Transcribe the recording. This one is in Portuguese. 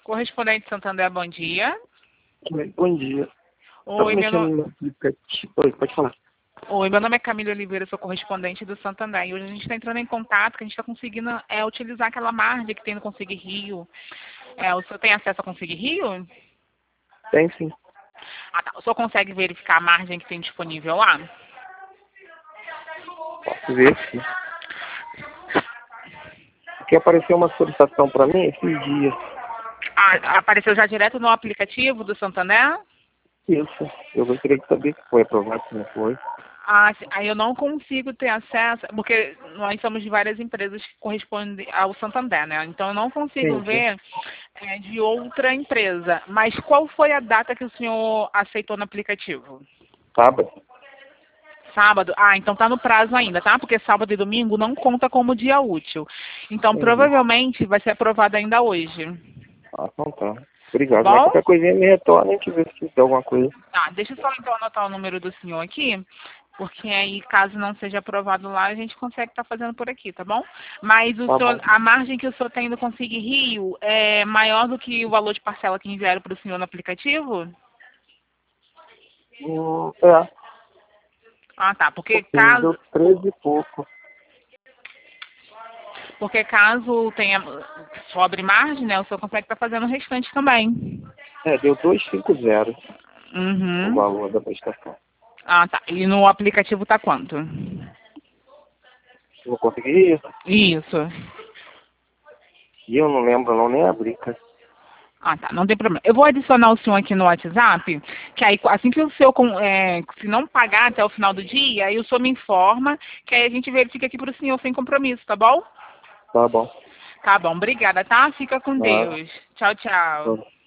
Correspondente Santander, bom dia. Oi, bom dia. Oi, meu nome... Oi, pode falar. Oi, meu nome é Camila Oliveira, sou correspondente do Santander. E hoje a gente está entrando em contato, que a gente está conseguindo utilizar aquela margem que tem no Consigue Rio. O senhor tem acesso ao Consigue Rio? Tem sim. Ah, tá. O senhor consegue verificar a margem que tem disponível lá? Posso ver sim. Aqui apareceu uma solicitação para mim esses dias. Ah, apareceu já direto no aplicativo do Santander? Isso. Eu gostaria de saber se foi aprovado, se não foi. Ah, aí eu não consigo ter acesso, porque nós somos de várias empresas que correspondem ao Santander, né? Então eu não consigo Entendi. ver de outra empresa. Mas qual foi a data que o senhor aceitou no aplicativo? Sábado? Sábado? Ah, então tá no prazo ainda, tá? Porque sábado e domingo não conta como dia útil. Então Entendi. provavelmente vai ser aprovado ainda hoje. Ah, então tá. Tá Obrigado. Mas bom? qualquer coisinha me retorna e a gente vê se tem alguma coisa. Tá, deixa eu só então anotar o número do senhor aqui, porque aí, caso não seja aprovado lá, a gente consegue estar fazendo por aqui, tá bom? Mas o Tá senhor, bom. a margem que o senhor tem do Consigue Rio é maior do que o valor de parcela que enviaram para o senhor no aplicativo? É. Ah, tá, Pouquinho. Deu 13 e pouco. porque caso tenha, sobre margem, né, o senhor consegue estar fazendo o restante também. Deu 250 o Uhum. valor da prestação. Ah, tá. E no aplicativo tá quanto? Eu vou conseguir isso? Isso. E eu não lembro, não, nem abri, cara. Ah, tá, não tem problema. Eu vou adicionar o senhor aqui no WhatsApp, que aí assim que o senhor, se não pagar até o final do dia, aí o senhor me informa, que aí a gente verifica aqui para o senhor sem compromisso, tá bom? Tá bom. Tá bom, obrigada, tá? Fica com Nada. Deus. Tchau, tchau.